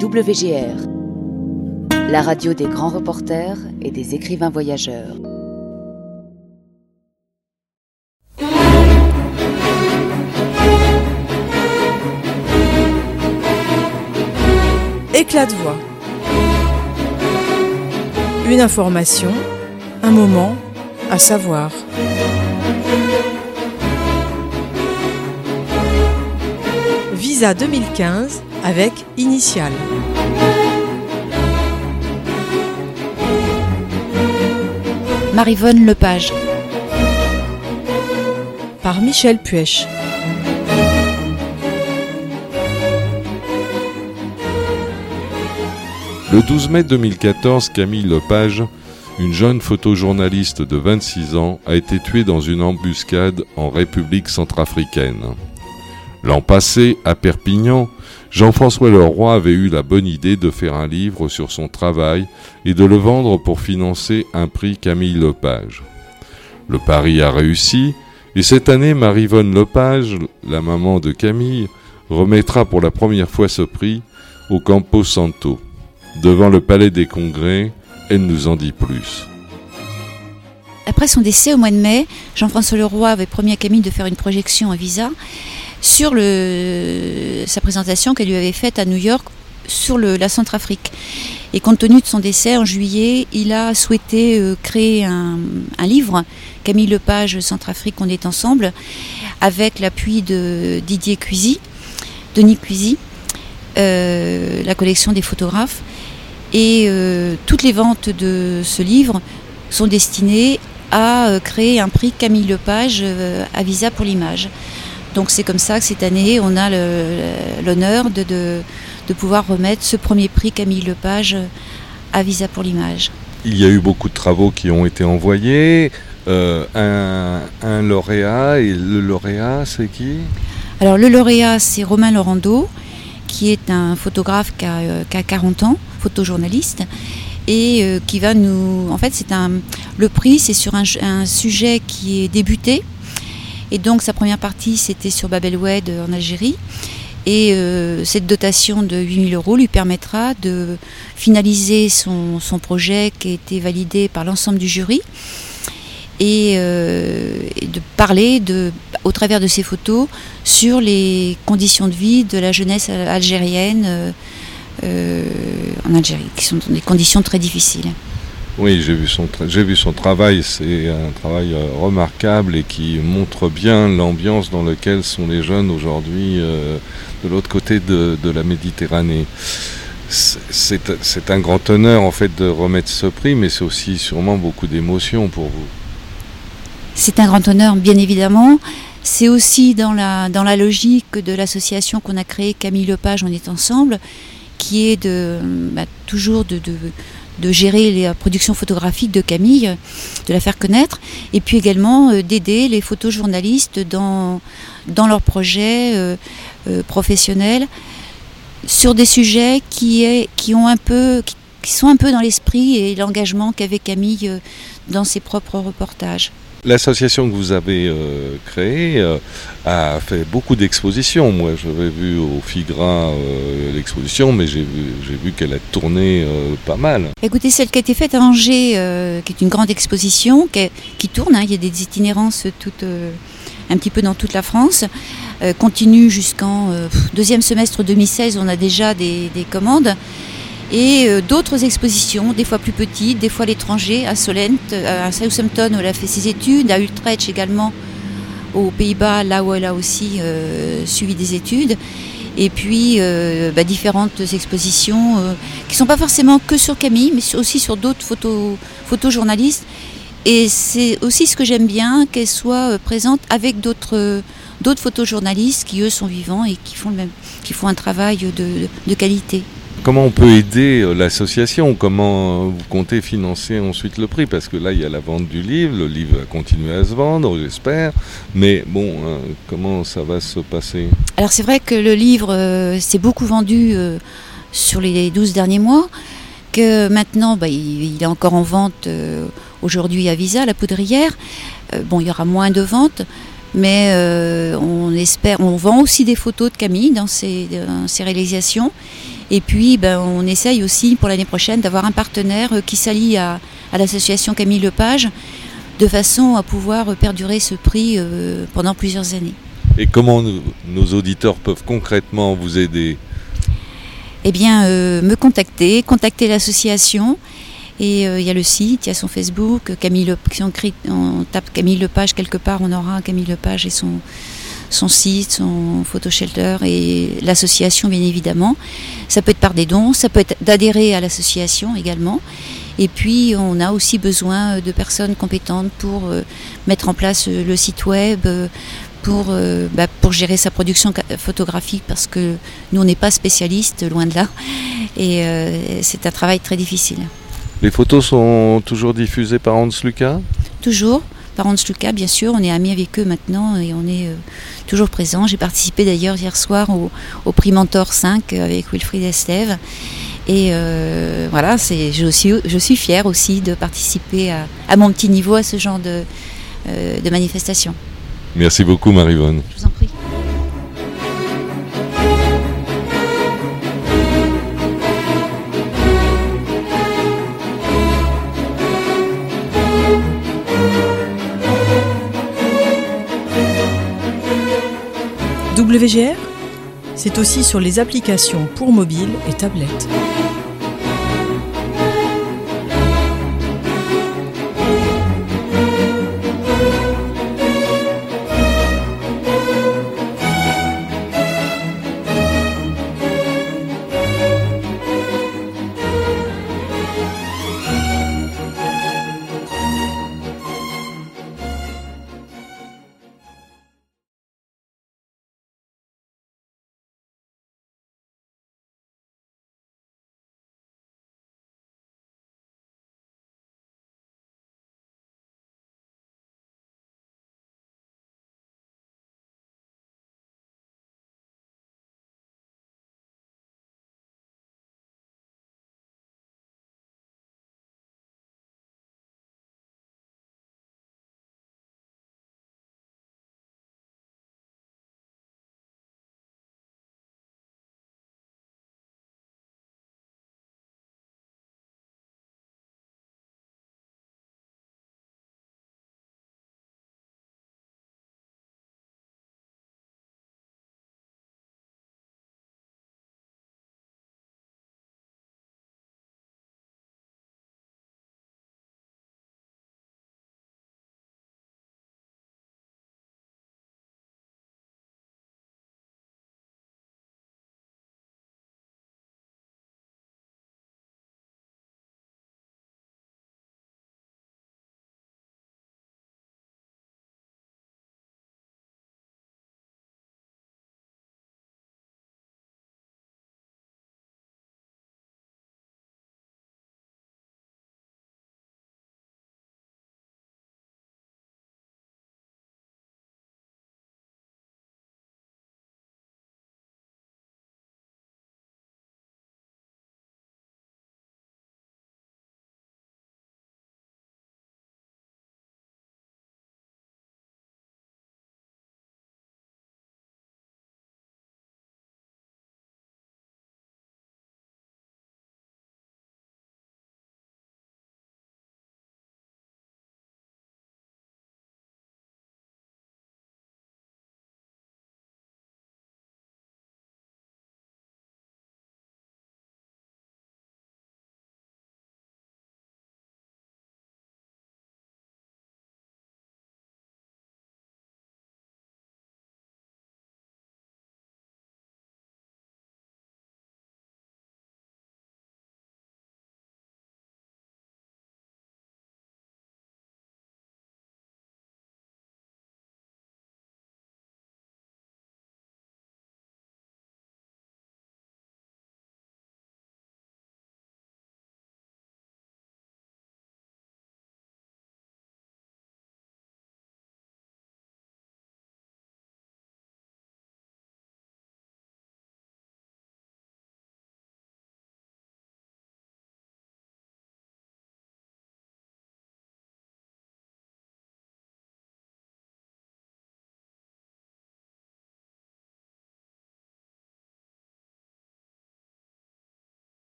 WGR, la radio des grands reporters et des écrivains voyageurs. Éclat de voix. Une information, un moment à savoir. Visa 2015 avec Initial. Maryvonne Lepage. Par Michel Puech. Le 12 mai 2014, Camille Lepage, une jeune photojournaliste de 26 ans, a été tuée dans une embuscade en République centrafricaine. L'an passé, à Perpignan, Jean-François Leroy avait eu la bonne idée de faire un livre sur son travail et de le vendre pour financer un prix Camille Lepage. Le pari a réussi et cette année, Maryvonne Lepage, la maman de Camille, remettra pour la première fois ce prix au Campo Santo. Devant le Palais des Congrès, elle nous en dit plus. Après son décès au mois de mai, Jean-François Leroy avait promis à Camille de faire une projection à Visa sur sa présentation qu'elle lui avait faite à New York sur la Centrafrique. Et compte tenu de son décès en juillet, il a souhaité créer un livre, Camille Lepage, Centrafrique, on est ensemble, avec l'appui de Denis Cuisy, la collection des photographes. Et toutes les ventes de ce livre sont destinées à créer un prix Camille Lepage à Visa pour l'image. Donc c'est comme ça que cette année, on a l'honneur de pouvoir remettre ce premier prix Camille Lepage à Visa pour l'image. Il y a eu beaucoup de travaux qui ont été envoyés, un lauréat, et le lauréat c'est qui ? Alors le lauréat c'est Romain Laurando, qui est un photographe qui a 40 ans, photojournaliste, et qui va nous... En fait, le prix, c'est sur un sujet qui est débuté, et donc sa première partie, c'était sur Bab el-Oued en Algérie, et cette dotation de 8 000 € lui permettra de finaliser son projet qui a été validé par l'ensemble du jury, et de parler au travers de ces photos sur les conditions de vie de la jeunesse algérienne en Algérie, qui sont dans des conditions très difficiles. Oui, j'ai vu son travail, c'est un travail remarquable et qui montre bien l'ambiance dans laquelle sont les jeunes aujourd'hui de l'autre côté de la Méditerranée. C'est un grand honneur en fait de remettre ce prix, mais c'est aussi sûrement beaucoup d'émotions pour vous. C'est un grand honneur, bien évidemment. C'est aussi dans la logique de l'association qu'on a créée, Camille Lepage, on est ensemble, qui est toujours de gérer la production photographique de Camille, de la faire connaître, et puis également d'aider les photojournalistes dans leurs projets professionnels sur des sujets qui sont un peu dans l'esprit et l'engagement qu'avait Camille dans ses propres reportages. L'association que vous avez créée a fait beaucoup d'expositions. Moi, j'avais vu au Figra l'exposition, mais j'ai vu qu'elle a tourné pas mal. Écoutez, celle qui a été faite à Angers, qui est une grande exposition, qui tourne, il y a des itinérances un petit peu dans toute la France, continue jusqu'en deuxième semestre 2016, on a déjà des commandes. Et d'autres expositions, des fois plus petites, des fois à l'étranger, à Solent, à Southampton où elle a fait ses études, à Utrecht également, aux Pays-Bas, là où elle a aussi suivi des études. Et puis différentes expositions qui ne sont pas forcément que sur Camille, mais aussi sur d'autres photojournalistes. Et c'est aussi ce que j'aime bien, qu'elle soit présente avec d'autres photojournalistes qui eux sont vivants et qui font un travail de qualité. Comment on peut aider l'association ? Comment vous comptez financer ensuite le prix ? Parce que là, il y a la vente du livre, le livre va continuer à se vendre, j'espère. Mais bon, comment ça va se passer ? Alors c'est vrai que le livre s'est beaucoup vendu sur les 12 derniers mois, que maintenant il est encore en vente aujourd'hui à Visa, la Poudrière. Il y aura moins de ventes, mais on vend aussi des photos de Camille dans ses réalisations. Et puis on essaye aussi pour l'année prochaine d'avoir un partenaire qui s'allie à l'association Camille Lepage, de façon à pouvoir perdurer ce prix pendant plusieurs années. Et comment nos auditeurs peuvent concrètement vous aider ? Eh bien, me contacter l'association. Et il y a le site, il y a son Facebook, si on tape Camille Lepage quelque part, on aura Camille Lepage et son site, son photoshelter et l'association bien évidemment. Ça peut être par des dons, ça peut être d'adhérer à l'association également. Et puis on a aussi besoin de personnes compétentes pour mettre en place le site web, pour gérer sa production photographique, parce que nous on n'est pas spécialistes, loin de là. Et c'est un travail très difficile. Les photos sont toujours diffusées par Hans Lucas ? Toujours, par Hans Lucas, bien sûr. On est amis avec eux maintenant et on est toujours présents. J'ai participé d'ailleurs hier soir au prix Mentor 5 avec Wilfried Estève. Et voilà, je suis fière aussi de participer à mon petit niveau à ce genre de manifestation. Merci beaucoup Marie-Vonne. Je vous en prie. WGR, c'est aussi sur les applications pour mobile et tablette.